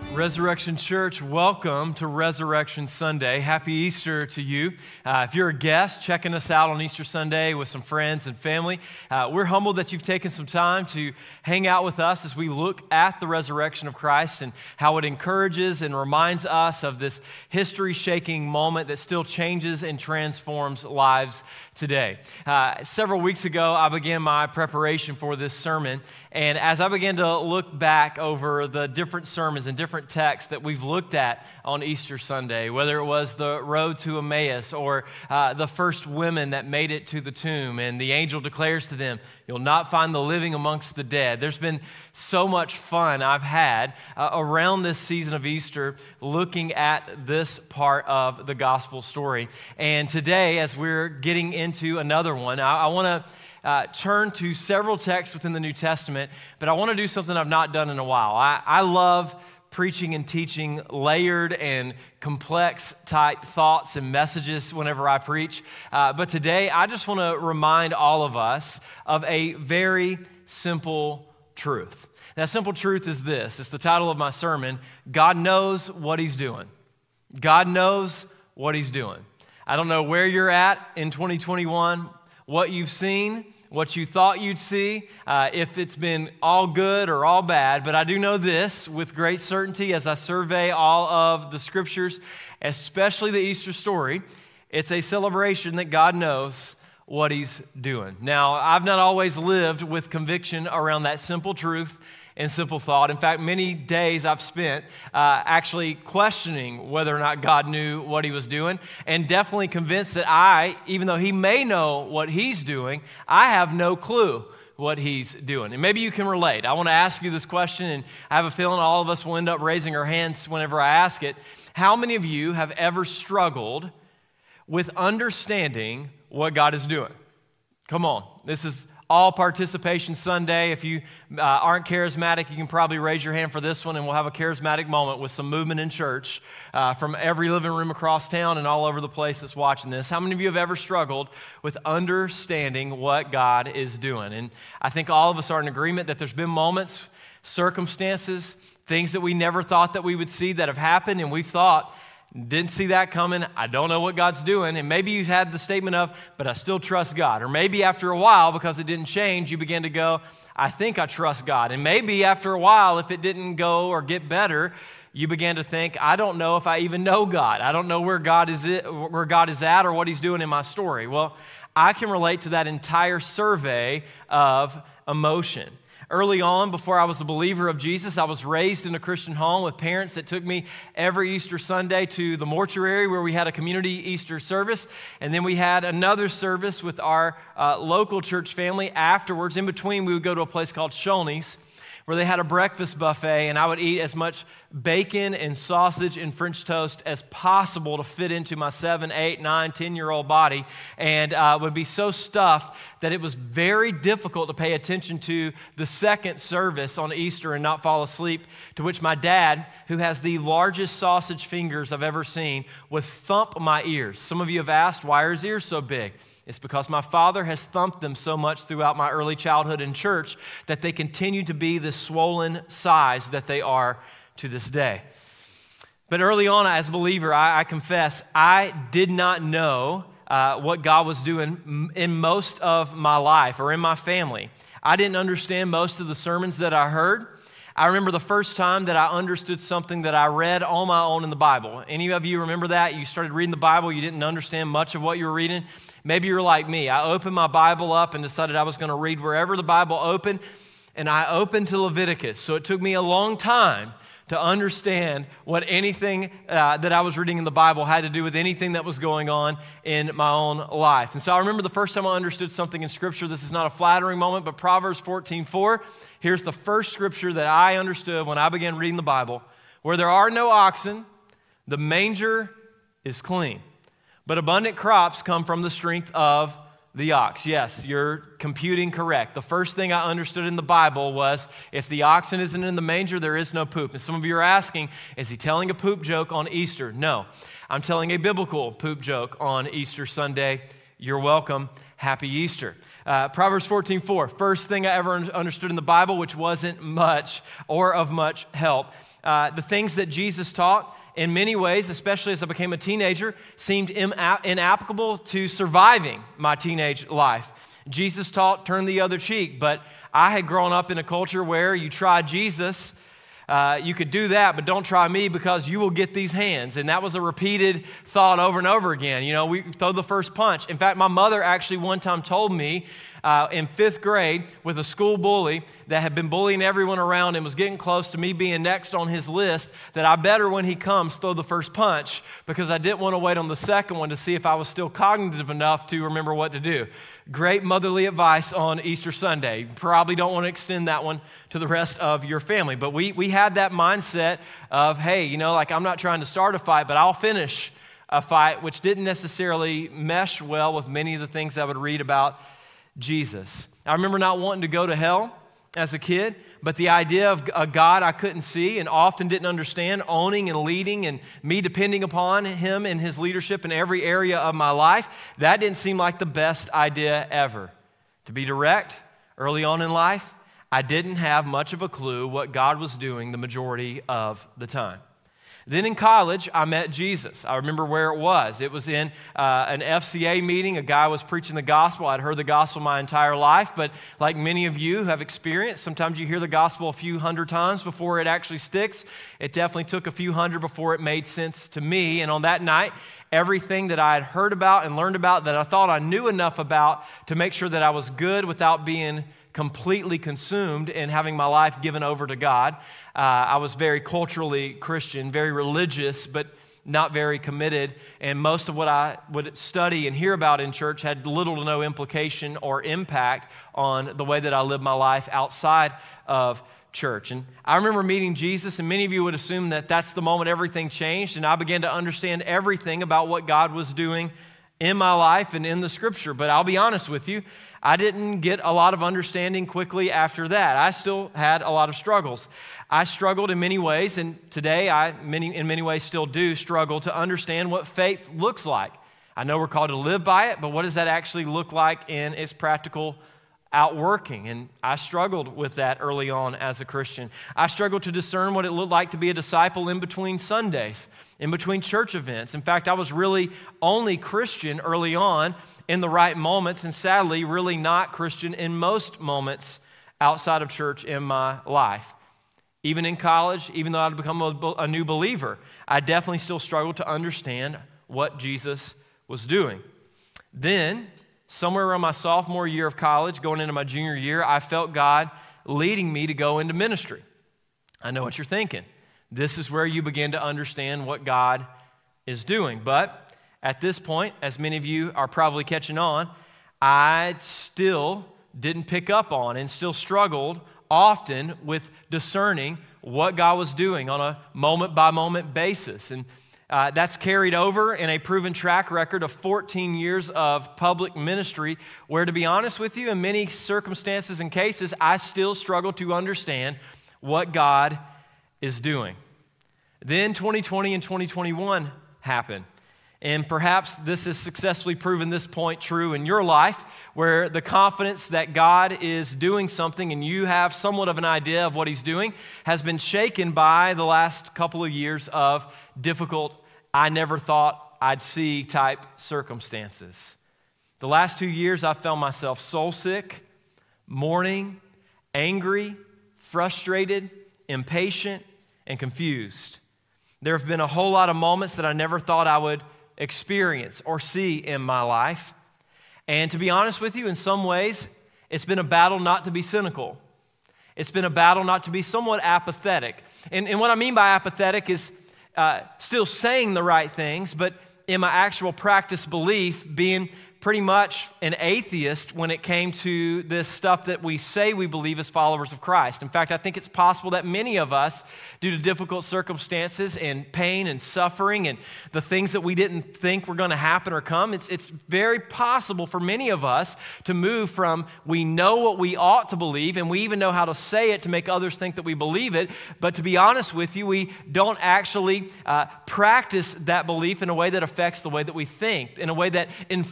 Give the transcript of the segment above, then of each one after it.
Resurrection Church, welcome to Resurrection Sunday. Happy Easter to you. If you're a guest checking us out on Easter Sunday with some friends and family, we're humbled that you've taken some time to hang out with us as we look at the resurrection of Christ and how it encourages and reminds us of this history-shaking moment that still changes and transforms lives today. Several weeks ago, I began my preparation for this sermon, and as I began to look back over the different sermons and different texts that we've looked at on Easter Sunday, whether it was the road to Emmaus or the first women that made it to the tomb, and the angel declares to them, "You'll not find the living amongst the dead." There's been so much fun I've had around this season of Easter looking at this part of the gospel story. And today, as we're getting into another one, I want to turn to several texts within the New Testament, but I want to do something I've not done in a while. I love preaching and teaching layered and complex type thoughts and messages whenever I preach. But today, I just want to remind all of us of a very simple truth. That simple truth is this. It's the title of my sermon. God knows what He's doing. God knows what He's doing. I don't know where you're at in 2021, what you've seen, what you thought you'd see, if it's been all good or all bad, but I do know this with great certainty as I survey all of the scriptures, especially the Easter story, it's a celebration that God knows what He's doing. Now, I've not always lived with conviction around that simple truth and simple thought. In fact, many days I've spent actually questioning whether or not God knew what He was doing, and definitely convinced that even though He may know what He's doing, I have no clue what He's doing. And maybe you can relate. I want to ask you this question, and I have a feeling all of us will end up raising our hands whenever I ask it. How many of you have ever struggled with understanding what God is doing? Come on. This is all participation Sunday. If you aren't charismatic, you can probably raise your hand for this one, and we'll have a charismatic moment with some movement in church from every living room across town and all over the place that's watching this. How many of you have ever struggled with understanding what God is doing? And I think all of us are in agreement that there's been moments, circumstances, things that we never thought that we would see that have happened, and we thought, didn't see that coming. I don't know what God's doing. And maybe you had the statement of, but I still trust God. Or maybe after a while, because it didn't change, you began to go, I think I trust God. And maybe after a while, if it didn't go or get better, you began to think, I don't know if I even know God. I don't know where God is at or what He's doing in my story. Well, I can relate to that entire survey of emotion. Early on, before I was a believer of Jesus, I was raised in a Christian home with parents that took me every Easter Sunday to the mortuary where we had a community Easter service. And then we had another service with our local church family afterwards. In between, we would go to a place called Shoney's, where they had a breakfast buffet, and I would eat as much bacon and sausage and French toast as possible to fit into my 7, 8, 9, 10-year-old body, and would be so stuffed that it was very difficult to pay attention to the second service on Easter and not fall asleep, to which my dad, who has the largest sausage fingers I've ever seen, would thump my ears. Some of you have asked, why are his ears so big? It's because my father has thumped them so much throughout my early childhood in church that they continue to be the swollen size that they are to this day. But early on, as a believer, I confess, I did not know what God was doing in most of my life or in my family. I didn't understand most of the sermons that I heard. I remember the first time that I understood something that I read on my own in the Bible. Any of you remember that? You started reading the Bible, you didn't understand much of what you were reading. Maybe you're like me. I opened my Bible up and decided I was going to read wherever the Bible opened, and I opened to Leviticus. So it took me a long time to understand what anything that I was reading in the Bible had to do with anything that was going on in my own life. And so I remember the first time I understood something in Scripture. This is not a flattering moment, but Proverbs 14:4. Here's the first Scripture that I understood when I began reading the Bible. Where there are no oxen, the manger is clean, but abundant crops come from the strength of the ox. Yes, you're computing correct. The first thing I understood in the Bible was if the oxen isn't in the manger, there is no poop. And some of you are asking, is he telling a poop joke on Easter? No, I'm telling a biblical poop joke on Easter Sunday. You're welcome. Happy Easter. Proverbs 14:4, first thing I ever understood in the Bible, which wasn't much or of much help. The things that Jesus taught, in many ways, especially as I became a teenager, seemed inapplicable to surviving my teenage life. Jesus taught, turn the other cheek, but I had grown up in a culture where you try Jesus, you could do that, but don't try me because you will get these hands. And that was a repeated thought over and over again. You know, we throw the first punch. In fact, my mother actually one time told me in 5th grade with a school bully that had been bullying everyone around and was getting close to me being next on his list that I better, when he comes, throw the first punch because I didn't want to wait on the second one to see if I was still cognitive enough to remember what to do. Great motherly advice on Easter Sunday. Probably don't want to extend that one to the rest of your family. But we had that mindset of, hey, you know, like I'm not trying to start a fight, but I'll finish a fight, which didn't necessarily mesh well with many of the things I would read about Jesus. I remember not wanting to go to hell as a kid, but the idea of a God I couldn't see and often didn't understand, owning and leading and me depending upon him and his leadership in every area of my life, that didn't seem like the best idea ever. To be direct, early on in life, I didn't have much of a clue what God was doing the majority of the time. Then in college, I met Jesus. I remember where it was. It was in an FCA meeting. A guy was preaching the gospel. I'd heard the gospel my entire life, but like many of you have experienced, sometimes you hear the gospel a few hundred times before it actually sticks. It definitely took a few hundred before it made sense to me. And on that night, everything that I had heard about and learned about that I thought I knew enough about to make sure that I was good without being completely consumed in having my life given over to God. I was very culturally Christian, very religious, but not very committed. And most of what I would study and hear about in church had little to no implication or impact on the way that I lived my life outside of church. And I remember meeting Jesus, and many of you would assume that that's the moment everything changed, and I began to understand everything about what God was doing in my life and in the scripture. But I'll be honest with you, I didn't get a lot of understanding quickly after that. I still had a lot of struggles. I struggled in many ways, and today in many ways still do struggle to understand what faith looks like. I know we're called to live by it, but what does that actually look like in its practical outworking? And I struggled with that early on as a Christian. I struggled to discern what it looked like to be a disciple in between Sundays, in between church events. In fact, I was really only Christian early on in the right moments, and sadly, really not Christian in most moments outside of church in my life. Even in college, even though I'd become a new believer, I definitely still struggled to understand what Jesus was doing. Then, somewhere around my sophomore year of college, going into my junior year, I felt God leading me to go into ministry. I know what you're thinking. This is where you begin to understand what God is doing. But at this point, as many of you are probably catching on, I still didn't pick up on and still struggled often with discerning what God was doing on a moment-by-moment basis. And that's carried over in a proven track record of 14 years of public ministry, where, to be honest with you, in many circumstances and cases, I still struggle to understand what God is doing. Then 2020 and 2021 happened. And perhaps this has successfully proven this point true in your life, where the confidence that God is doing something and you have somewhat of an idea of what he's doing has been shaken by the last couple of years of difficult, I never thought I'd see type circumstances. The last 2 years, I found myself soul sick, mourning, angry, frustrated, impatient, and confused. There have been a whole lot of moments that I never thought I would experience or see in my life. And to be honest with you, in some ways, it's been a battle not to be cynical. It's been a battle not to be somewhat apathetic. And what I mean by apathetic is still saying the right things, but in my actual practice belief, being pretty much an atheist when it came to this stuff that we say we believe as followers of Christ. In fact, I think it's possible that many of us, due to difficult circumstances and pain and suffering and the things that we didn't think were going to happen or come, it's very possible for many of us to move from we know what we ought to believe and we even know how to say it to make others think that we believe it, but to be honest with you, we don't actually practice that belief in a way that affects the way that we think, in a way that informs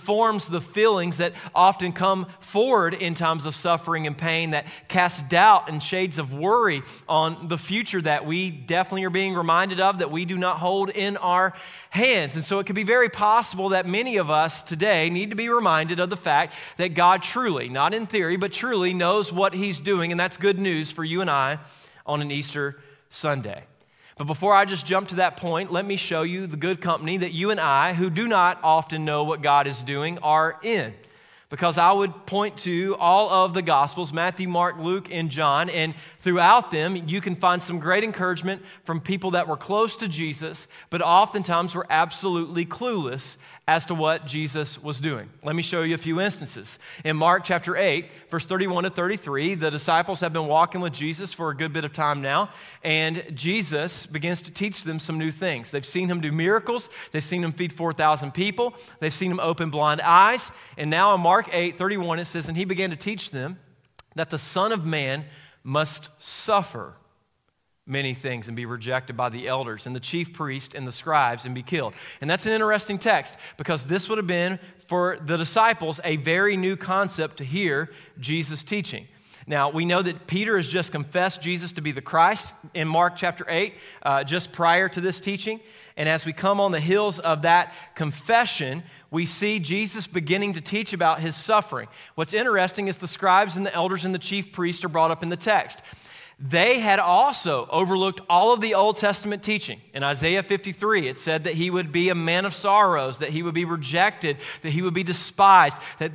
numbs the feelings that often come forward in times of suffering and pain, that cast doubt and shades of worry on the future that we definitely are being reminded of, that we do not hold in our hands. And so it could be very possible that many of us today need to be reminded of the fact that God truly, not in theory, but truly knows what He's doing, and that's good news for you and I on an Easter Sunday. But before I just jump to that point, let me show you the good company that you and I, who do not often know what God is doing, are in. Because I would point to all of the Gospels, Matthew, Mark, Luke, and John, and throughout them, you can find some great encouragement from people that were close to Jesus, but oftentimes were absolutely clueless as to what Jesus was doing. Let me show you a few instances. In Mark chapter 8, verse 31 to 33, the disciples have been walking with Jesus for a good bit of time now, and Jesus begins to teach them some new things. They've seen Him do miracles. They've seen Him feed 4,000 people. They've seen Him open blind eyes. And now in Mark 8, 31, it says, "And He began to teach them that the Son of Man must suffer many things and be rejected by the elders and the chief priest and the scribes and be killed." And that's an interesting text, because this would have been for the disciples a very new concept to hear Jesus teaching. Now, we know that Peter has just confessed Jesus to be the Christ in Mark chapter 8, just prior to this teaching. And as we come on the heels of that confession, we see Jesus beginning to teach about His suffering. What's interesting is the scribes and the elders and the chief priests are brought up in the text. They had also overlooked all of the Old Testament teaching. In Isaiah 53, it said that He would be a man of sorrows, that He would be rejected, that He would be despised, that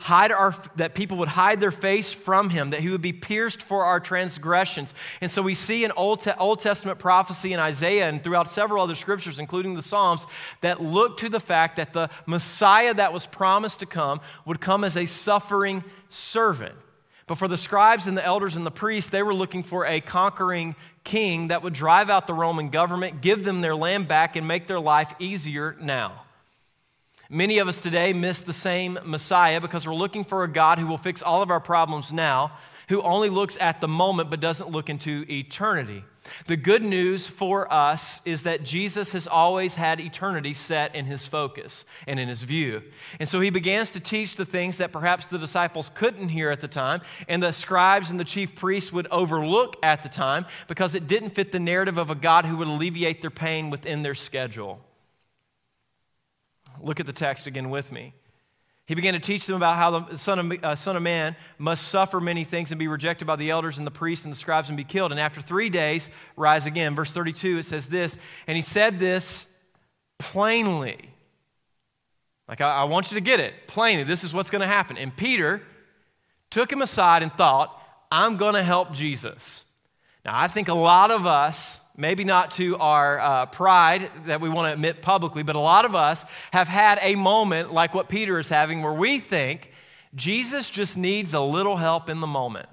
that people would hide their face from Him, that He would be pierced for our transgressions. And so we see in Old Testament prophecy in Isaiah and throughout several other scriptures, including the Psalms, that look to the fact that the Messiah that was promised to come would come as a suffering servant. But for the scribes and the elders and the priests, they were looking for a conquering king that would drive out the Roman government, give them their land back, and make their life easier now. Many of us today miss the same Messiah because we're looking for a God who will fix all of our problems now, who only looks at the moment but doesn't look into eternity. The good news for us is that Jesus has always had eternity set in His focus and in His view. And so He begins to teach the things that perhaps the disciples couldn't hear at the time, and the scribes and the chief priests would overlook at the time because it didn't fit the narrative of a God who would alleviate their pain within their schedule. Look at the text again with me. He began to teach them about how the Son of Man must suffer many things and be rejected by the elders and the priests and the scribes and be killed. And after 3 days, rise again. Verse 32, it says this, "And He said this plainly." Like, I want you to get it. Plainly, this is what's going to happen. And Peter took Him aside and thought, I'm going to help Jesus. Now, I think a lot of us, maybe not to our pride that we want to admit publicly, but a lot of us have had a moment like what Peter is having where we think Jesus just needs a little help in the moment.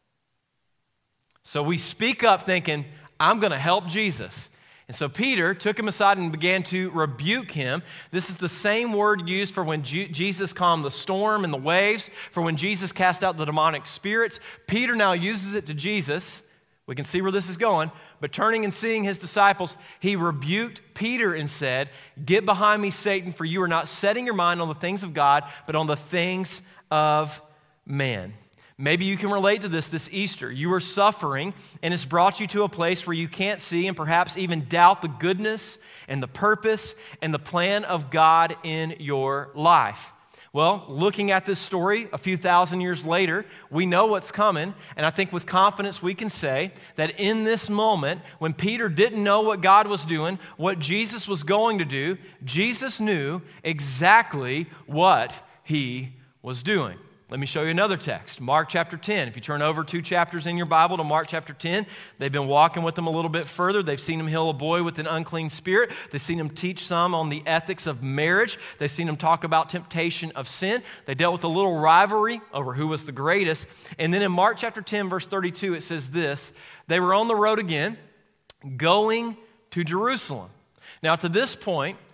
So we speak up thinking, I'm going to help Jesus. And so Peter took him aside and began to rebuke him. This is the same word used for when Jesus calmed the storm and the waves, for when Jesus cast out the demonic spirits. Peter now uses it to Jesus. We can see where this is going. But turning and seeing His disciples, He rebuked Peter and said, "Get behind me, Satan, for you are not setting your mind on the things of God, but on the things of man." Maybe you can relate to this Easter. You are suffering, and it's brought you to a place where you can't see and perhaps even doubt the goodness and the purpose and the plan of God in your life. Well, looking at this story a few thousand years later, we know what's coming, and I think with confidence we can say that in this moment, when Peter didn't know what God was doing, what Jesus was going to do, Jesus knew exactly what He was doing. Let me show you another text, Mark chapter 10. If you turn over 2 chapters in your Bible to Mark chapter 10, they've been walking with Him a little bit further. They've seen Him heal a boy with an unclean spirit. They've seen Him teach some on the ethics of marriage. They've seen Him talk about temptation of sin. They dealt with a little rivalry over who was the greatest. And then in Mark chapter 10, verse 32, it says this, "They were on the road again, going to Jerusalem." Now to this point,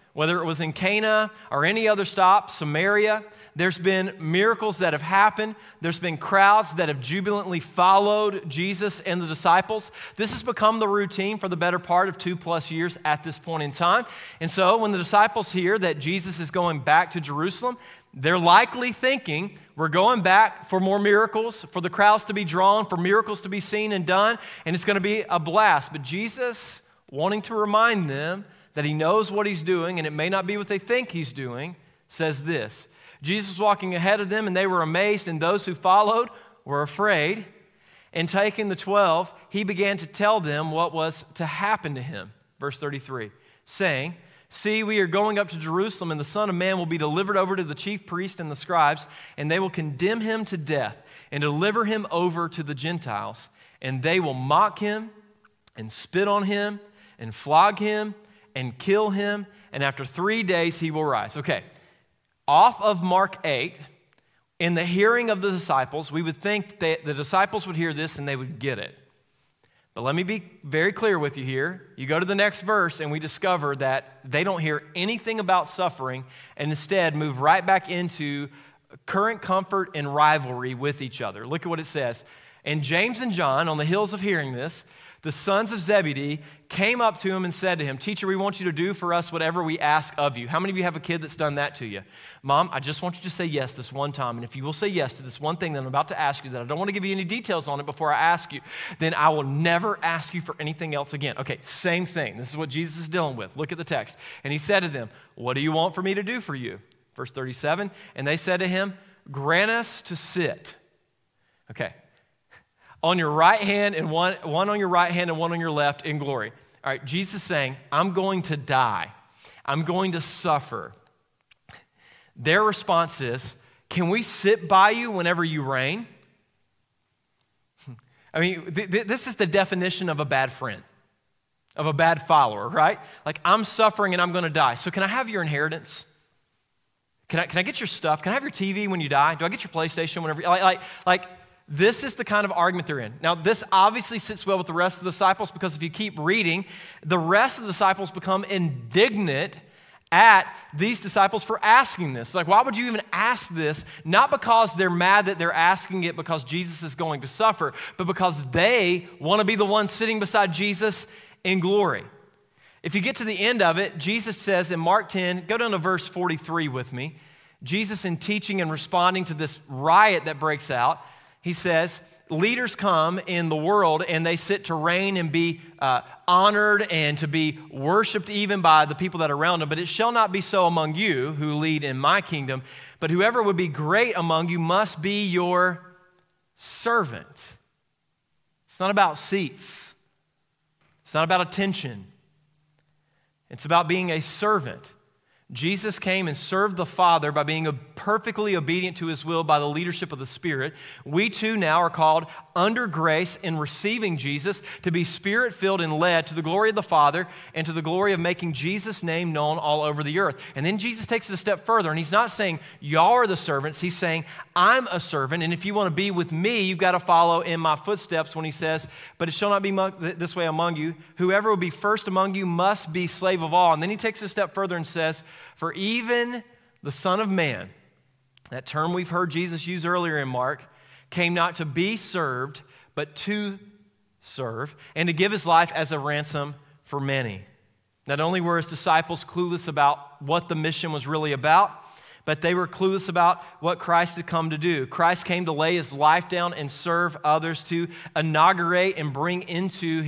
Whether it was in Cana or any other stop, Samaria, there's been miracles that have happened. There's been crowds that have jubilantly followed Jesus and the disciples. This has become the routine for the better part of 2+ years at this point in time. And so when the disciples hear that Jesus is going back to Jerusalem, they're likely thinking, we're going back for more miracles, for the crowds to be drawn, for miracles to be seen and done, and it's going to be a blast. But Jesus, wanting to remind them that he knows what he's doing, and it may not be what they think he's doing, says this. Jesus was walking ahead of them, and they were amazed, and those who followed were afraid. And taking the 12, he began to tell them what was to happen to him. Verse 33, saying, "See, we are going up to Jerusalem, and the Son of Man will be delivered over to the chief priests and the scribes, and they will condemn him to death and deliver him over to the Gentiles. And they will mock him and spit on him and flog him and kill him, and after 3 days he will rise." Okay, off of Mark 8, in the hearing of the disciples, we would think that the disciples would hear this and they would get it. But let me be very clear with you here. You go to the next verse and we discover that they don't hear anything about suffering and instead move right back into current comfort and rivalry with each other. Look at what it says. "And James and John, on the heels of hearing this, the sons of Zebedee, came up to him and said to him, 'Teacher, we want you to do for us whatever we ask of you.'" How many of you have a kid that's done that to you? "Mom, I just want you to say yes this one time. And if you will say yes to this one thing that I'm about to ask you, that I don't want to give you any details on it before I ask you, then I will never ask you for anything else again." Okay, same thing. This is what Jesus is dealing with. Look at the text. "And he said to them, 'What do you want for me to do for you?' Verse 37, "And they said to him, 'Grant us to sit.'" Okay. "On your right hand and one on your right hand and one on your left in glory." All right, Jesus is saying, I'm going to die. I'm going to suffer. Their response is, "Can we sit by you whenever you reign?" I mean, this is the definition of a bad friend, of a bad follower, right? Like, I'm suffering and I'm going to die. So can I have your inheritance? Can I get your stuff? Can I have your TV when you die? Do I get your PlayStation whenever? This is the kind of argument they're in. Now, this obviously sits well with the rest of the disciples because if you keep reading, the rest of the disciples become indignant at these disciples for asking this. Like, why would you even ask this? Not because they're mad that they're asking it because Jesus is going to suffer, but because they want to be the ones sitting beside Jesus in glory. If you get to the end of it, Jesus says in Mark 10, go down to verse 43 with me. Jesus, in teaching and responding to this riot that breaks out, he says, leaders come in the world and they sit to reign and be honored and to be worshiped even by the people that are around them. But it shall not be so among you who lead in my kingdom. But whoever would be great among you must be your servant. It's not about seats. It's not about attention. It's about being a servant. Jesus came and served the Father by being perfectly obedient to his will by the leadership of the Spirit. We too now are called under grace in receiving Jesus to be Spirit-filled and led to the glory of the Father and to the glory of making Jesus' name known all over the earth. And then Jesus takes it a step further, and he's not saying, y'all are the servants. He's saying, I'm a servant, and if you want to be with me, you've got to follow in my footsteps when he says, but it shall not be this way among you. Whoever will be first among you must be slave of all. And then he takes it a step further and says, for even the Son of Man, that term we've heard Jesus use earlier in Mark, came not to be served, but to serve, and to give his life as a ransom for many. Not only were his disciples clueless about what the mission was really about, but they were clueless about what Christ had come to do. Christ came to lay his life down and serve others, to inaugurate and bring into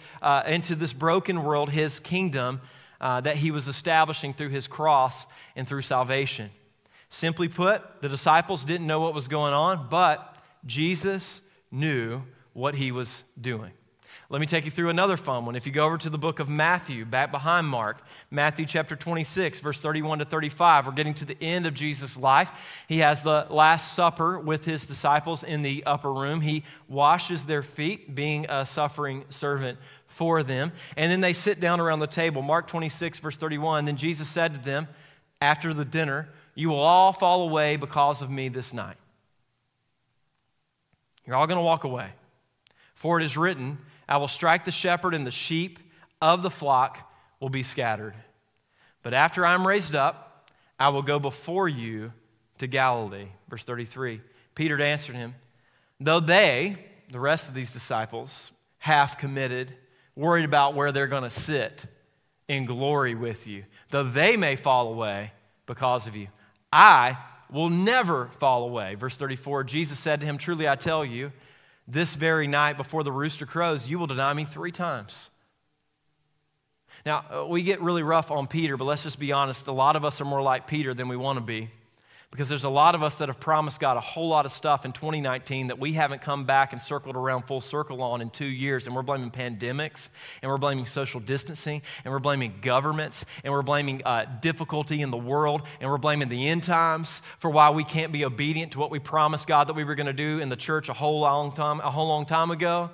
this broken world his kingdom that he was establishing through his cross and through salvation. Simply put, the disciples didn't know what was going on, but Jesus knew what he was doing. Let me take you through another fun one. If you go over to the book of Matthew, back behind Mark, Matthew chapter 26, verse 31 to 35, we're getting to the end of Jesus' life. He has the Last Supper with his disciples in the upper room. He washes their feet, being a suffering servant for them. And then they sit down around the table. Mark 26, verse 31, then Jesus said to them, after the dinner, you will all fall away because of me this night. You're all going to walk away. For it is written, I will strike the shepherd and the sheep of the flock will be scattered. But after I'm raised up, I will go before you to Galilee. Verse 33, Peter answered him, though they, the rest of these disciples, half committed, worried about where they're going to sit in glory with you, though they may fall away because of you, I will never fall away. Verse 34, Jesus said to him, truly I tell you, this very night before the rooster crows, you will deny me 3 times. Now, we get really rough on Peter, but let's just be honest. A lot of us are more like Peter than we want to be, because there's a lot of us that have promised God a whole lot of stuff in 2019 that we haven't come back and circled around full circle on in 2 years, and we're blaming pandemics, and we're blaming social distancing, and we're blaming governments, and we're blaming difficulty in the world, and we're blaming the end times for why we can't be obedient to what we promised God that we were going to do in the church a whole long time ago.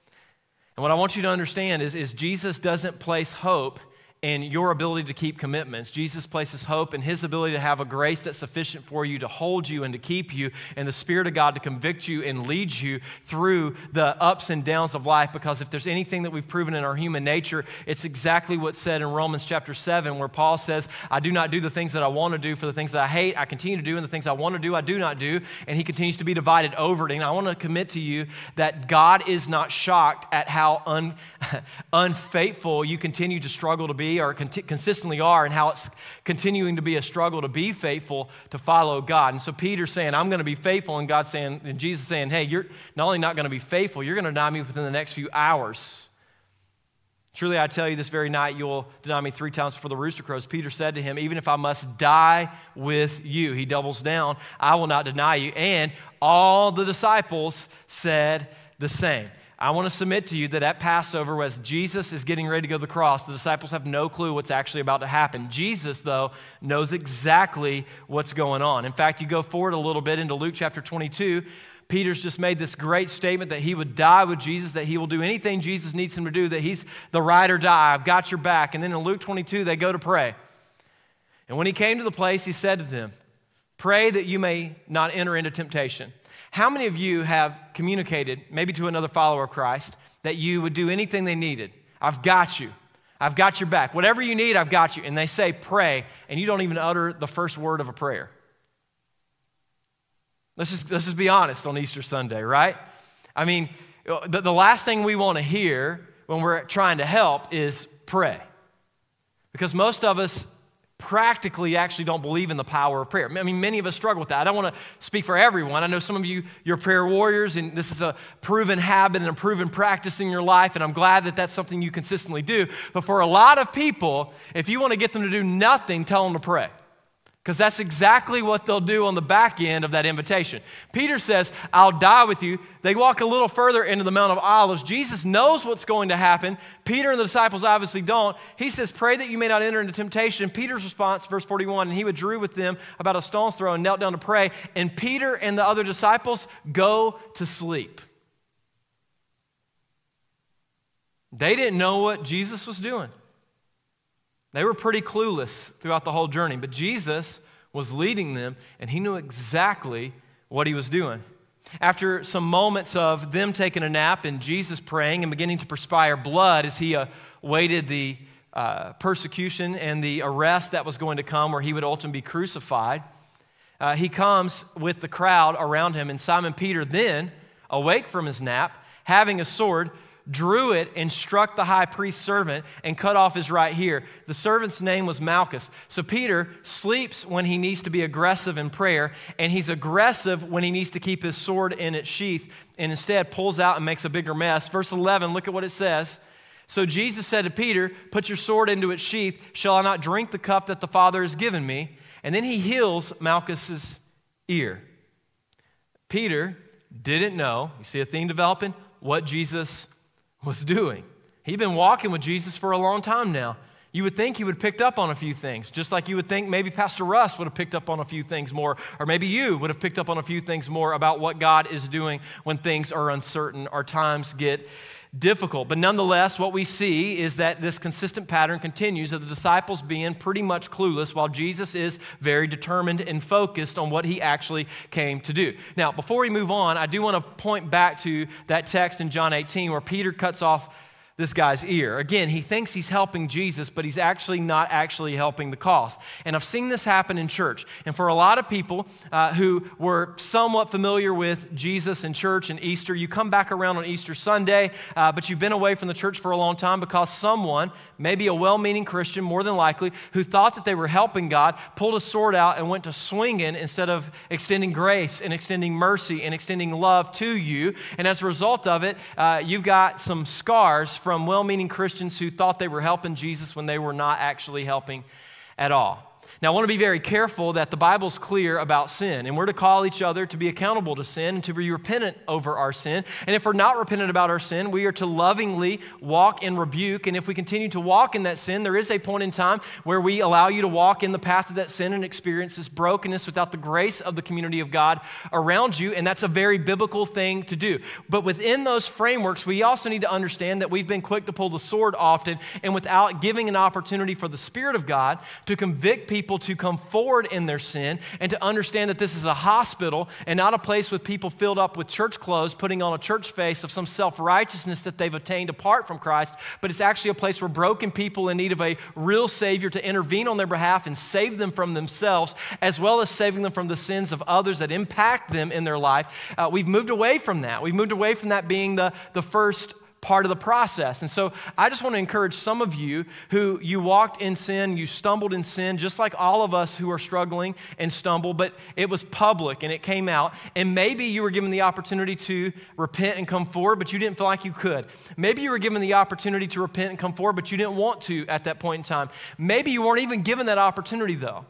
And what I want you to understand is Jesus doesn't place hope in your ability to keep commitments. Jesus places hope in his ability to have a grace that's sufficient for you to hold you and to keep you, and the Spirit of God to convict you and lead you through the ups and downs of life. Because if there's anything that we've proven in our human nature, it's exactly what's said in Romans chapter 7, where Paul says, I do not do the things that I want to do, for the things that I hate, I continue to do, and the things I want to do, I do not do. And he continues to be divided over it. And I want to commit to you that God is not shocked at how unfaithful you continue to struggle to be, or consistently are, and how it's continuing to be a struggle to be faithful to follow God. And so Peter's saying, I'm going to be faithful, and God's saying, and Jesus saying, hey, you're not only not going to be faithful, you're going to deny me within the next few hours. Truly, I tell you, this very night you will deny me 3 times before the rooster crows. Peter said to him, even if I must die with you, he doubles down, I will not deny you. And all the disciples said the same. I want to submit to you that at Passover, as Jesus is getting ready to go to the cross, the disciples have no clue what's actually about to happen. Jesus, though, knows exactly what's going on. In fact, you go forward a little bit into Luke chapter 22, Peter's just made this great statement that he would die with Jesus, that he will do anything Jesus needs him to do, that he's the ride or die, I've got your back. And then in Luke 22, they go to pray. And when he came to the place, he said to them, pray that you may not enter into temptation. How many of you have communicated, maybe to another follower of Christ, that you would do anything they needed? I've got you. I've got your back. Whatever you need, I've got you. And they say, pray, and you don't even utter the first word of a prayer. Let's just be honest on Easter Sunday, right? I mean, the last thing we want to hear when we're trying to help is pray. Because most of us practically actually don't believe in the power of prayer. I mean, many of us struggle with that. I don't want to speak for everyone. I know some of you, you're prayer warriors, and this is a proven habit and a proven practice in your life, and I'm glad that that's something you consistently do. But for a lot of people, if you want to get them to do nothing, tell them to pray. Because that's exactly what they'll do on the back end of that invitation. Peter says, I'll die with you. They walk a little further into the Mount of Olives. Jesus knows what's going to happen. Peter and the disciples obviously don't. He says, pray that you may not enter into temptation. Peter's response, verse 41, and he withdrew with them about a stone's throw and knelt down to pray. And Peter and the other disciples go to sleep. They didn't know what Jesus was doing. They were pretty clueless throughout the whole journey, but Jesus was leading them, and he knew exactly what he was doing. After some moments of them taking a nap and Jesus praying and beginning to perspire blood as he awaited the persecution and the arrest that was going to come, where he would ultimately be crucified, he comes with the crowd around him, and Simon Peter then, awake from his nap, having a sword, drew it and struck the high priest's servant and cut off his right ear. The servant's name was Malchus. So Peter sleeps when he needs to be aggressive in prayer, and he's aggressive when he needs to keep his sword in its sheath, and instead pulls out and makes a bigger mess. Verse 11, look at what it says. So Jesus said to Peter, put your sword into its sheath. Shall I not drink the cup that the Father has given me? And then he heals Malchus's ear. Peter didn't know, you see a theme developing, what Jesus was doing. He'd been walking with Jesus for a long time now. You would think he would have picked up on a few things, just like you would think maybe Pastor Russ would have picked up on a few things more, or maybe you would have picked up on a few things more about what God is doing when things are uncertain or times get difficult. But nonetheless, what we see is that this consistent pattern continues of the disciples being pretty much clueless while Jesus is very determined and focused on what he actually came to do. Now, before we move on, I do want to point back to that text in John 18 where Peter cuts off this guy's ear. Again, he thinks he's helping Jesus, but he's actually not actually helping the cause. And I've seen this happen in church. And for a lot of people who were somewhat familiar with Jesus in church and Easter, you come back around on Easter Sunday, but you've been away from the church for a long time because someone, maybe a well-meaning Christian, more than likely, who thought that they were helping God, pulled a sword out and went to swinging instead of extending grace and extending mercy and extending love to you. And as a result of it, you've got some scars from well-meaning Christians who thought they were helping Jesus when they were not actually helping at all. Now, I want to be very careful that the Bible's clear about sin, and we're to call each other to be accountable to sin and to be repentant over our sin. And if we're not repentant about our sin, we are to lovingly walk in rebuke. And if we continue to walk in that sin, there is a point in time where we allow you to walk in the path of that sin and experience this brokenness without the grace of the community of God around you, and that's a very biblical thing to do. But within those frameworks, we also need to understand that we've been quick to pull the sword often, and without giving an opportunity for the Spirit of God to convict people to come forward in their sin and to understand that this is a hospital and not a place with people filled up with church clothes, putting on a church face of some self-righteousness that they've attained apart from Christ, but it's actually a place where broken people in need of a real Savior to intervene on their behalf and save them from themselves, as well as saving them from the sins of others that impact them in their life. We've moved away from that. We've moved away from that being the first part of the process. And so I just want to encourage some of you who you walked in sin, you stumbled in sin, just like all of us who are struggling and stumble, but it was public and it came out. And maybe you were given the opportunity to repent and come forward, but you didn't feel like you could. Maybe you were given the opportunity to repent and come forward, but you didn't want to at that point in time. Maybe you weren't even given that opportunity though,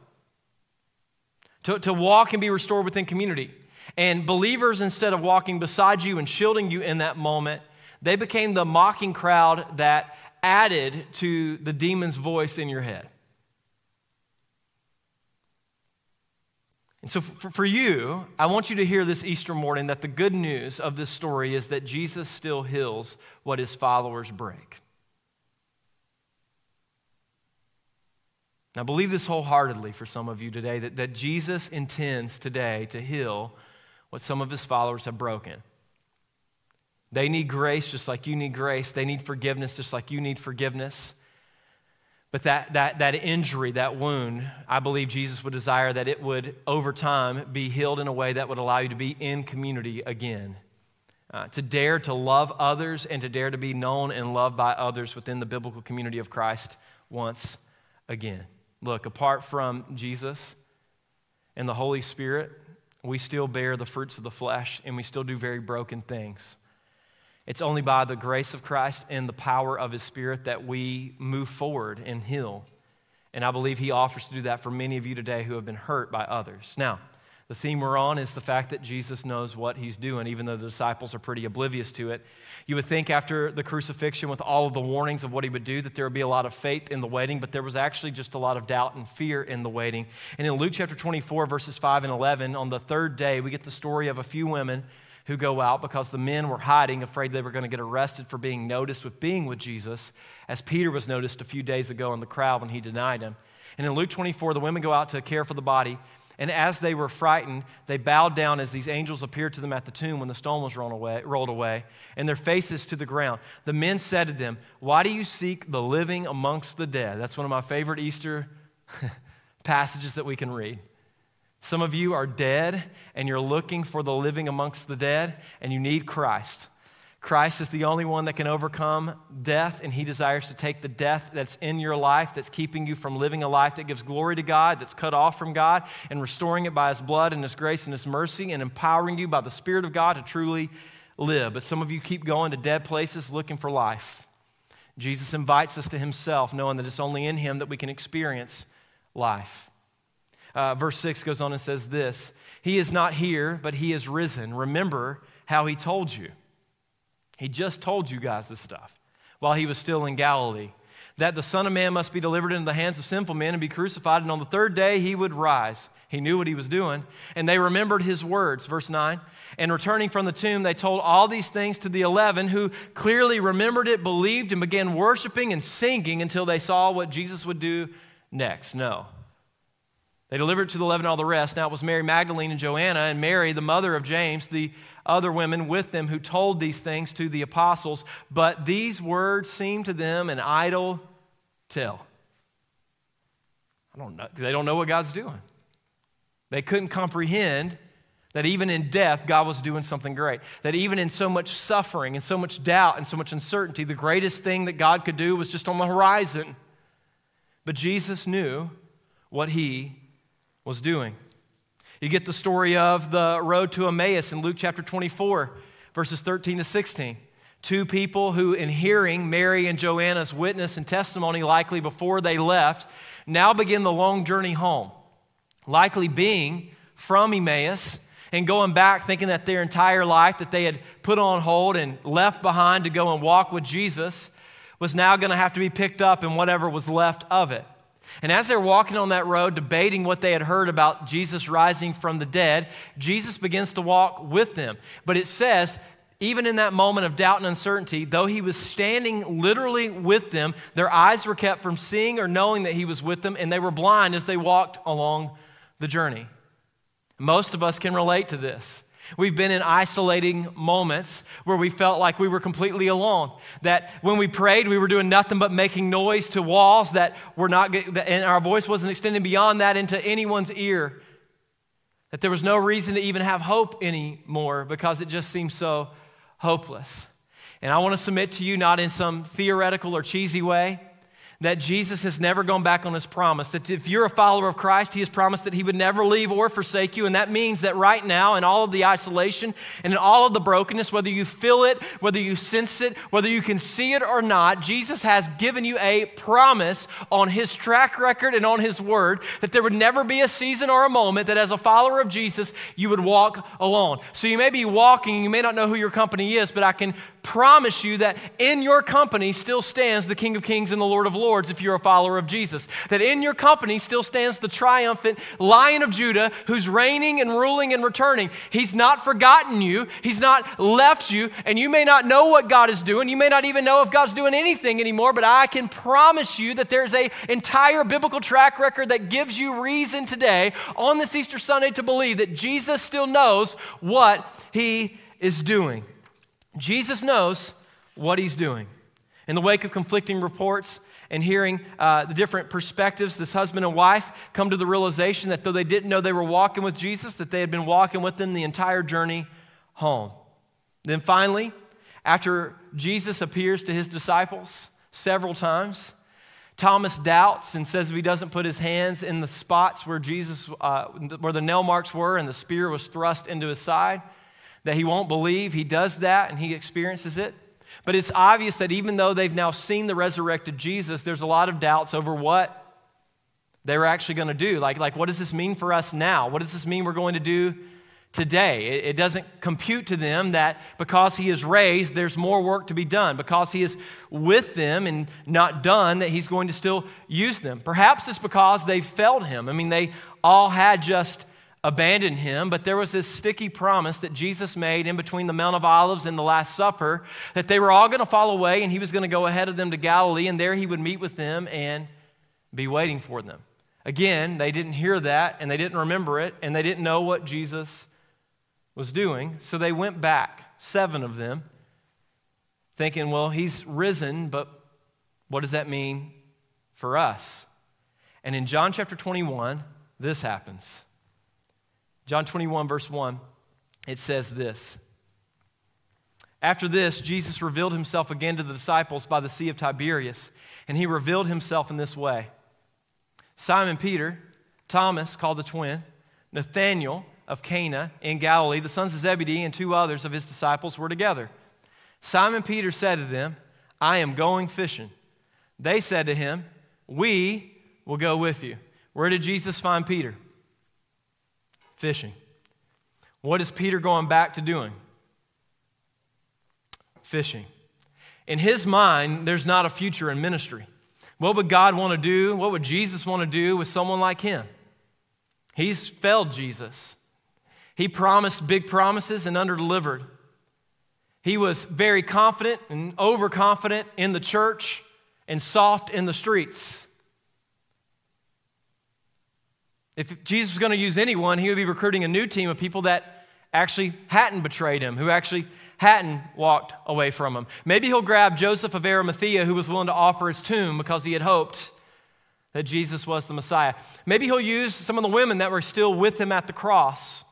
to walk and be restored within community. And believers, instead of walking beside you and shielding you in that moment, they became the mocking crowd that added to the demon's voice in your head. And so for you, I want you to hear this Easter morning that the good news of this story is that Jesus still heals what his followers break. Now, believe this wholeheartedly for some of you today, that Jesus intends today to heal what some of his followers have broken. They need grace just like you need grace. They need forgiveness just like you need forgiveness. But that injury, that wound, I believe Jesus would desire that it would, over time, be healed in a way that would allow you to be in community again. To dare to love others and to dare to be known and loved by others within the biblical community of Christ once again. Look, apart from Jesus and the Holy Spirit, we still bear the fruits of the flesh and we still do very broken things. It's only by the grace of Christ and the power of his Spirit that we move forward and heal. And I believe he offers to do that for many of you today who have been hurt by others. Now, the theme we're on is the fact that Jesus knows what he's doing, even though the disciples are pretty oblivious to it. You would think after the crucifixion, with all of the warnings of what he would do, that there would be a lot of faith in the waiting, but there was actually just a lot of doubt and fear in the waiting. And in Luke chapter 24, verses 5 and 11, on the third day, we get the story of a few women who go out because the men were hiding, afraid they were going to get arrested for being noticed with being with Jesus, as Peter was noticed a few days ago in the crowd when he denied him. And in Luke 24, the women go out to care for the body, and as they were frightened, they bowed down as these angels appeared to them at the tomb when the stone was rolled away, and their faces to the ground. The men said to them, "Why do you seek the living amongst the dead?" That's one of my favorite Easter passages that we can read. Some of you are dead and you're looking for the living amongst the dead, and you need Christ. Christ is the only one that can overcome death, and he desires to take the death that's in your life, that's keeping you from living a life that gives glory to God, that's cut off from God, and restoring it by his blood and his grace and his mercy, and empowering you by the Spirit of God to truly live. But some of you keep going to dead places looking for life. Jesus invites us to himself, knowing that it's only in him that we can experience life. Verse 6 goes on and says this: "He is not here, but he is risen. Remember how he told you." He just told you guys this stuff while he was still in Galilee, that the Son of Man must be delivered into the hands of sinful men and be crucified, and on the third day he would rise. He knew what he was doing, and they remembered his words. Verse 9, "And returning from the tomb, they told all these things to the 11, who clearly remembered it, believed, and began worshiping and singing until they saw what Jesus would do next." No. They delivered it to the 11 and all the rest. Now it was Mary Magdalene and Joanna and Mary, the mother of James, the other women with them who told these things to the apostles. But these words seemed to them an idle tale. They don't know what God's doing. They couldn't comprehend that even in death, God was doing something great. That even in so much suffering and so much doubt and so much uncertainty, the greatest thing that God could do was just on the horizon. But Jesus knew what he was doing. You get the story of the road to Emmaus in Luke chapter 24, verses 13 to 16. Two people who, in hearing Mary and Joanna's witness and testimony, likely before they left, now begin the long journey home, likely being from Emmaus and going back thinking that their entire life that they had put on hold and left behind to go and walk with Jesus was now going to have to be picked up in whatever was left of it. And as they're walking on that road, debating what they had heard about Jesus rising from the dead, Jesus begins to walk with them. But it says, even in that moment of doubt and uncertainty, though he was standing literally with them, their eyes were kept from seeing or knowing that he was with them, and they were blind as they walked along the journey. Most of us can relate to this. We've been in isolating moments where we felt like we were completely alone. That when we prayed, we were doing nothing but making noise to walls that were not, and our voice wasn't extending beyond that into anyone's ear. That there was no reason to even have hope anymore because it just seemed so hopeless. And I want to submit to you, not in some theoretical or cheesy way, that Jesus has never gone back on his promise. That if you're a follower of Christ, he has promised that he would never leave or forsake you. And that means that right now, in all of the isolation and in all of the brokenness, whether you feel it, whether you sense it, whether you can see it or not, Jesus has given you a promise on his track record and on his word that there would never be a season or a moment that as a follower of Jesus, you would walk alone. So you may be walking, you may not know who your company is, but I can promise you that in your company still stands the King of Kings and the Lord of Lords if you're a follower of Jesus. That in your company still stands the triumphant Lion of Judah who's reigning and ruling and returning. He's not forgotten you. He's not left you. And you may not know what God is doing. You may not even know if God's doing anything anymore, but I can promise you that there's an entire biblical track record that gives you reason today on this Easter Sunday to believe that Jesus still knows what he is doing. Jesus knows what he's doing. In the wake of conflicting reports and hearing the different perspectives, this husband and wife come to the realization that though they didn't know they were walking with Jesus, that they had been walking with him the entire journey home. Then finally, after Jesus appears to his disciples several times, Thomas doubts and says if he doesn't put his hands in the spots where where the nail marks were and the spear was thrust into his side, that he won't believe. He does that and he experiences it. But it's obvious that even though they've now seen the resurrected Jesus, there's a lot of doubts over what they were actually going to do. Like, what does this mean for us now? What does this mean we're going to do today? It doesn't compute to them that because he is raised, there's more work to be done. Because he is with them and not done, that he's going to still use them. Perhaps it's because they failed him. I mean, they all had just abandoned him, but there was this sticky promise that Jesus made in between the Mount of Olives and the Last Supper that they were all going to fall away and he was going to go ahead of them to Galilee and there he would meet with them and be waiting for them. Again, they didn't hear that and they didn't remember it and they didn't know what Jesus was doing, so they went back, 7 of them, thinking, well, he's risen, but what does that mean for us? And in John chapter 21, this happens. John 21, verse 1, it says this. After this, Jesus revealed himself again to the disciples by the Sea of Tiberias, and he revealed himself in this way. Simon Peter, Thomas, called the twin, Nathanael of Cana in Galilee, the sons of Zebedee, and 2 others of his disciples were together. Simon Peter said to them, I am going fishing. They said to him, we will go with you. Where did Jesus find Peter? Fishing. What is Peter going back to doing? Fishing. In his mind, there's not a future in ministry. What would God want to do? What would Jesus want to do with someone like him? He's failed Jesus. He promised big promises and underdelivered. He was very confident and overconfident in the church and soft in the streets. If Jesus was going to use anyone, he would be recruiting a new team of people that actually hadn't betrayed him, who actually hadn't walked away from him. Maybe he'll grab Joseph of Arimathea, who was willing to offer his tomb because he had hoped that Jesus was the Messiah. Maybe he'll use some of the women that were still with him at the cross.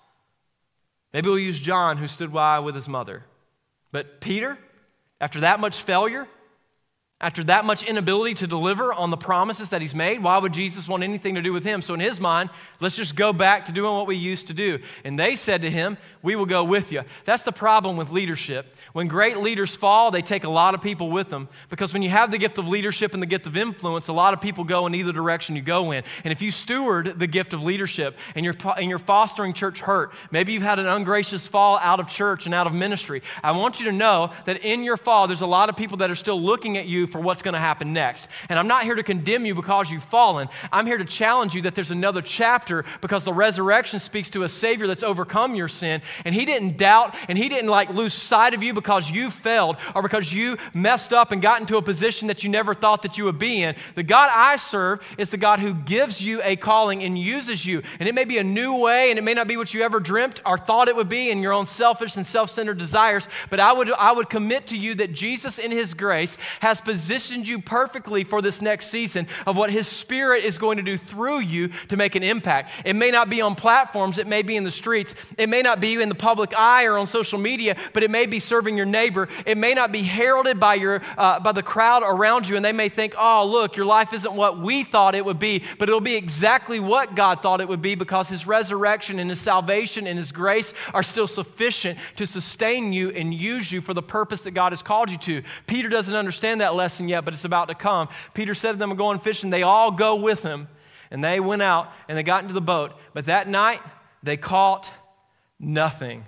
Maybe he'll use John, who stood by with his mother. But Peter, after that much failure, after that much inability to deliver on the promises that he's made, why would Jesus want anything to do with him? So in his mind, let's just go back to doing what we used to do. And they said to him, we will go with you. That's the problem with leadership. When great leaders fall, they take a lot of people with them, because when you have the gift of leadership and the gift of influence, a lot of people go in either direction you go in. And if you steward the gift of leadership and you're fostering church hurt, maybe you've had an ungracious fall out of church and out of ministry, I want you to know that in your fall, there's a lot of people that are still looking at you for what's going to happen next. And I'm not here to condemn you because you've fallen. I'm here to challenge you that there's another chapter, because the resurrection speaks to a Savior that's overcome your sin, and he didn't doubt and he didn't lose sight of you because you failed or because you messed up and got into a position that you never thought that you would be in. The God I serve is the God who gives you a calling and uses you. And it may be a new way, and it may not be what you ever dreamt or thought it would be in your own selfish and self-centered desires, but I would commit to you that Jesus in his grace has positioned you perfectly for this next season of what his Spirit is going to do through you to make an impact. It may not be on platforms, it may be in the streets, it may not be in the public eye or on social media, but it may be serving your neighbor. It may not be heralded by the crowd around you, and they may think, oh, look, your life isn't what we thought it would be, but it'll be exactly what God thought it would be, because his resurrection and his salvation and his grace are still sufficient to sustain you and use you for the purpose that God has called you to. Peter doesn't understand that lesson yet, but it's about to come. Peter said to them, I'm going fishing. They all go with him, and they went out and they got into the boat. But that night, they caught nothing.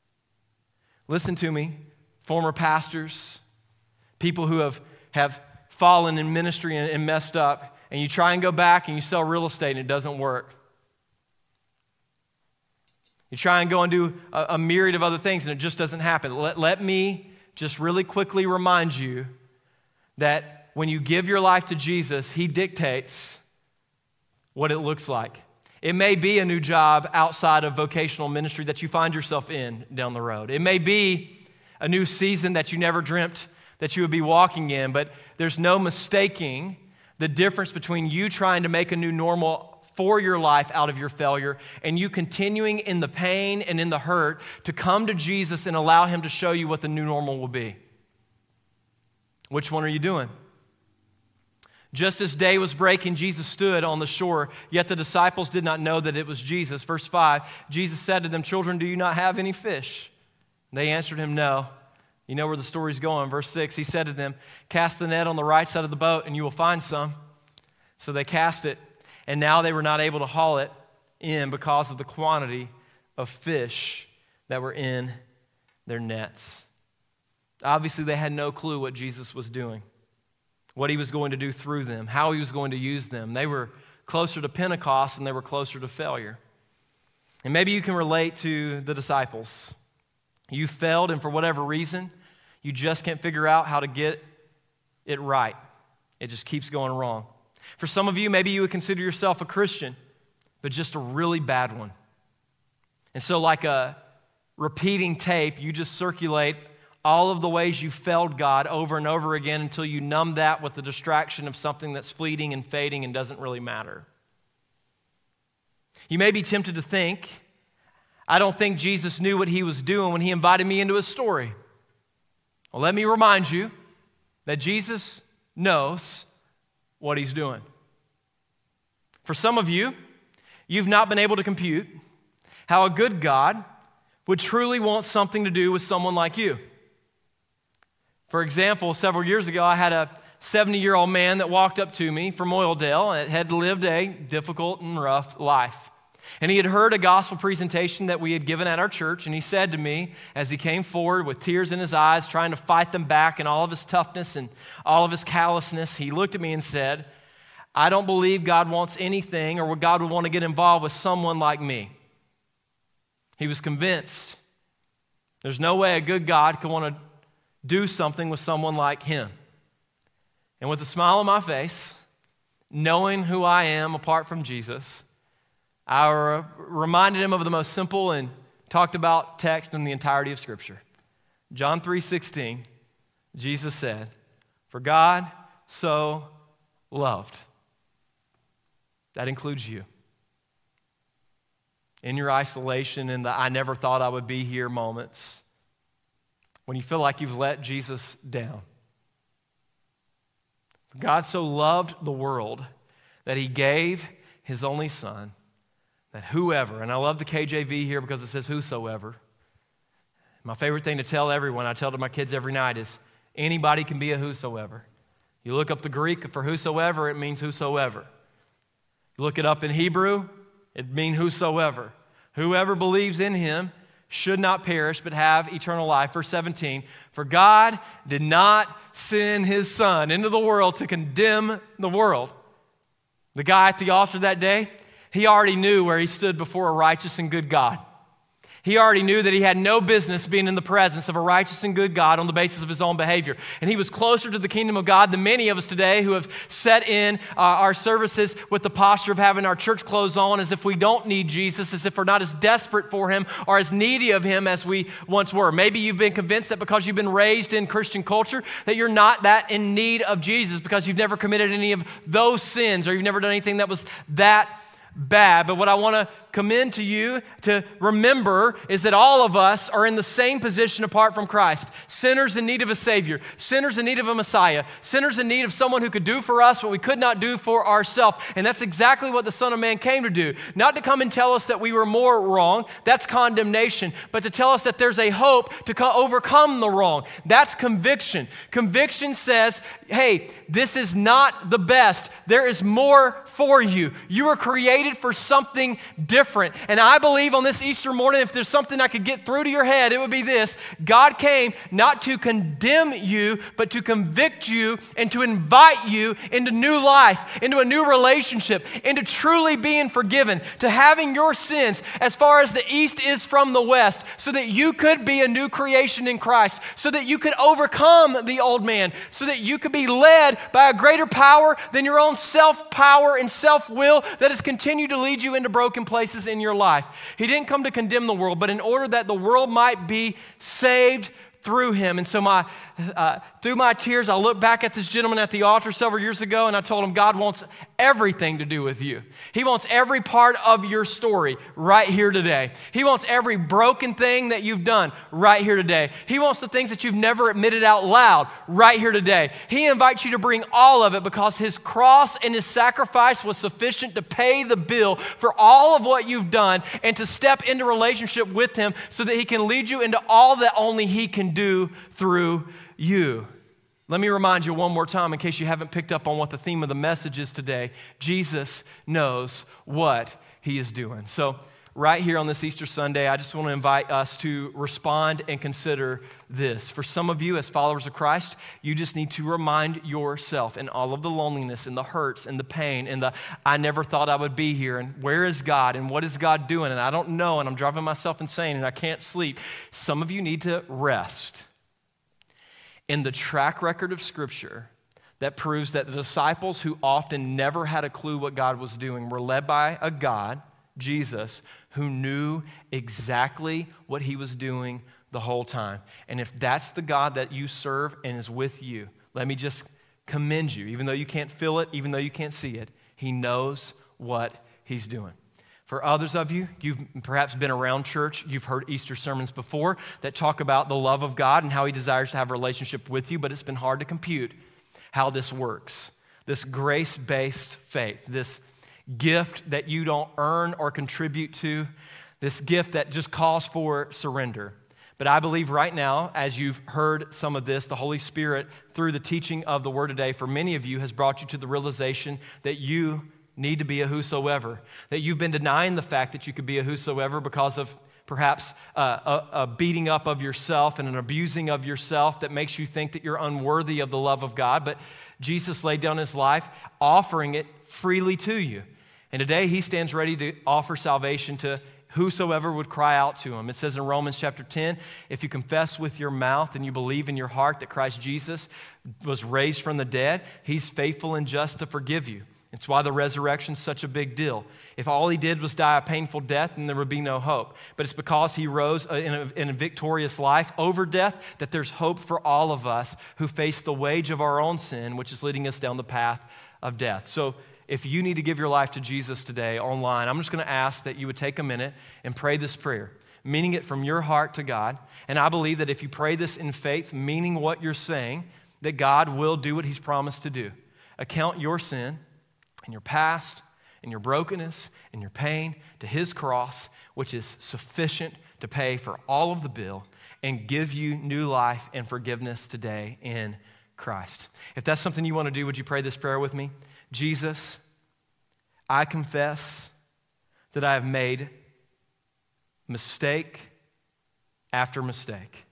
Listen to me, former pastors, people who have fallen in ministry and messed up, and you try and go back and you sell real estate and it doesn't work. You try and go and do a myriad of other things and it just doesn't happen. Let me just really quickly remind you that when you give your life to Jesus, he dictates what it looks like. It may be a new job outside of vocational ministry that you find yourself in down the road. It may be a new season that you never dreamt that you would be walking in, but there's no mistaking the difference between you trying to make a new normal for your life out of your failure and you continuing in the pain and in the hurt to come to Jesus and allow him to show you what the new normal will be. Which one are you doing? Just as day was breaking, Jesus stood on the shore, yet the disciples did not know that it was Jesus. Verse 5, Jesus said to them, children, do you not have any fish? They answered him, no. You know where the story's going. Verse 6, he said to them, cast the net on the right side of the boat and you will find some. So they cast it, and now they were not able to haul it in because of the quantity of fish that were in their nets. Obviously, they had no clue what Jesus was doing, what he was going to do through them, how he was going to use them. They were closer to Pentecost and they were closer to failure. And maybe you can relate to the disciples. You failed, and for whatever reason, you just can't figure out how to get it right. It just keeps going wrong. For some of you, maybe you would consider yourself a Christian, but just a really bad one. And so like a repeating tape, you just circulate all of the ways you failed God over and over again until you numb that with the distraction of something that's fleeting and fading and doesn't really matter. You may be tempted to think, I don't think Jesus knew what he was doing when he invited me into his story. Well, let me remind you that Jesus knows what he's doing. For some of you, you've not been able to compute how a good God would truly want something to do with someone like you. For example, several years ago, I had a 70-year-old man that walked up to me from Oildale and had lived a difficult and rough life. And he had heard a gospel presentation that we had given at our church, and he said to me as he came forward with tears in his eyes, trying to fight them back and all of his toughness and all of his callousness, he looked at me and said, I don't believe God wants anything or God would want to get involved with someone like me. He was convinced there's no way a good God could want to do something with someone like him. And with a smile on my face, knowing who I am apart from Jesus, I reminded him of the most simple and talked about text in the entirety of Scripture. John 3:16, Jesus said, "For God so loved." That includes you. In your isolation, in the "I never thought I would be here" moments, when you feel like you've let Jesus down. For God so loved the world that he gave his only Son, that whoever, and I love the KJV here because it says whosoever. My favorite thing to tell everyone, I tell to my kids every night, is anybody can be a whosoever. You look up the Greek for whosoever, it means whosoever. You look it up in Hebrew, it means whosoever. Whoever believes in him should not perish but have eternal life. Verse 17, for God did not send his Son into the world to condemn the world. The guy at the altar that day, he already knew where he stood before a righteous and good God. He already knew that he had no business being in the presence of a righteous and good God on the basis of his own behavior. And he was closer to the kingdom of God than many of us today who have set in our services with the posture of having our church clothes on as if we don't need Jesus, as if we're not as desperate for him or as needy of him as we once were. Maybe you've been convinced that because you've been raised in Christian culture that you're not that in need of Jesus because you've never committed any of those sins or you've never done anything that was that bad. But what I want to commend to you to remember is that all of us are in the same position apart from Christ. Sinners in need of a Savior, sinners in need of a Messiah, sinners in need of someone who could do for us what we could not do for ourselves. And that's exactly what the Son of Man came to do. Not to come and tell us that we were more wrong, that's condemnation, but to tell us that there's a hope to overcome the wrong. That's conviction. Conviction says, hey, this is not the best. There is more for you. You were created for something different. And I believe on this Easter morning, if there's something I could get through to your head, it would be this. God came not to condemn you, but to convict you and to invite you into new life, into a new relationship, into truly being forgiven, to having your sins as far as the east is from the west, so that you could be a new creation in Christ, so that you could overcome the old man, so that you could be led by a greater power than your own self-power and self-will that has continued to lead you into broken places in your life. He didn't come to condemn the world, but in order that the world might be saved through him. And so through my tears, I look back at this gentleman at the altar several years ago, and I told him God wants everything to do with you. He wants every part of your story right here today. He wants every broken thing that you've done right here today. He wants the things that you've never admitted out loud right here today. He invites you to bring all of it because his cross and his sacrifice was sufficient to pay the bill for all of what you've done and to step into relationship with him so that he can lead you into all that only he can do through you. Let me remind you one more time in case you haven't picked up on what the theme of the message is today. Jesus knows what he is doing. So right here on this Easter Sunday, I just want to invite us to respond and consider this. For some of you as followers of Christ, you just need to remind yourself in all of the loneliness and the hurts and the pain and the I never thought I would be here and where is God and what is God doing and I don't know and I'm driving myself insane and I can't sleep. Some of you need to rest in the track record of Scripture that proves that the disciples who often never had a clue what God was doing were led by a God, Jesus, who knew exactly what he was doing the whole time. And if that's the God that you serve and is with you, let me just commend you. Even though you can't feel it, even though you can't see it, he knows what he's doing. For others of you, you've perhaps been around church, you've heard Easter sermons before that talk about the love of God and how he desires to have a relationship with you, but it's been hard to compute how this works. This grace-based faith, this gift that you don't earn or contribute to, this gift that just calls for surrender. But I believe right now, as you've heard some of this, the Holy Spirit, through the teaching of the Word today, for many of you has brought you to the realization that you need to be a whosoever, that you've been denying the fact that you could be a whosoever because of perhaps a beating up of yourself and an abusing of yourself that makes you think that you're unworthy of the love of God. But Jesus laid down his life, offering it freely to you. And today he stands ready to offer salvation to whosoever would cry out to him. It says in Romans chapter 10, if you confess with your mouth and you believe in your heart that Christ Jesus was raised from the dead, he's faithful and just to forgive you It's why the resurrection's such a big deal. If all he did was die a painful death, then there would be no hope. But it's because he rose in a victorious life over death that there's hope for all of us who face the wage of our own sin, which is leading us down the path of death. So if you need to give your life to Jesus today online, I'm just going to ask that you would take a minute and pray this prayer, meaning it from your heart to God. And I believe that if you pray this in faith, meaning what you're saying, that God will do what he's promised to do. Account your sin and your past and your brokenness and your pain to his cross, which is sufficient to pay for all of the bill and give you new life and forgiveness today in Christ. If that's something you want to do, would you pray this prayer with me? Jesus, I confess that I have made mistake after mistake.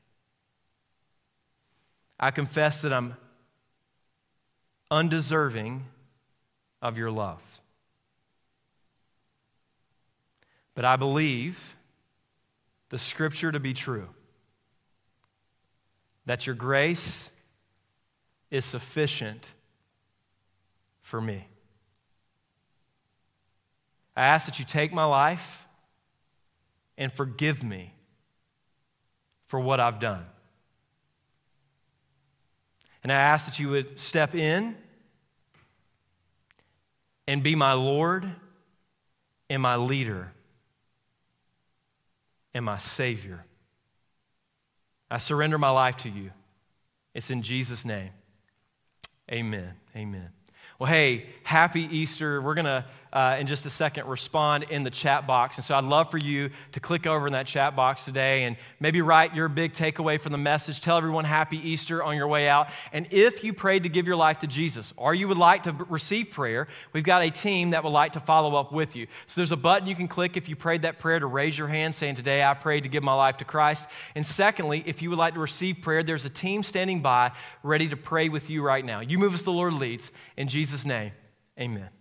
I confess that I'm undeserving of your love. But I believe the scripture to be true, that your grace is sufficient for me. I ask that you take my life and forgive me for what I've done. And I ask that you would step in and be my Lord and my leader and my Savior. I surrender my life to you. It's in Jesus' name. Amen. Amen. Well, hey, happy Easter. We're going to, in just a second, respond in the chat box. And so I'd love for you to click over in that chat box today and maybe write your big takeaway from the message. Tell everyone happy Easter on your way out. And if you prayed to give your life to Jesus or you would like to receive prayer, we've got a team that would like to follow up with you. So there's a button you can click if you prayed that prayer to raise your hand saying, today I prayed to give my life to Christ. And secondly, if you would like to receive prayer, there's a team standing by ready to pray with you right now. You move as the Lord leads. In Jesus' name, amen.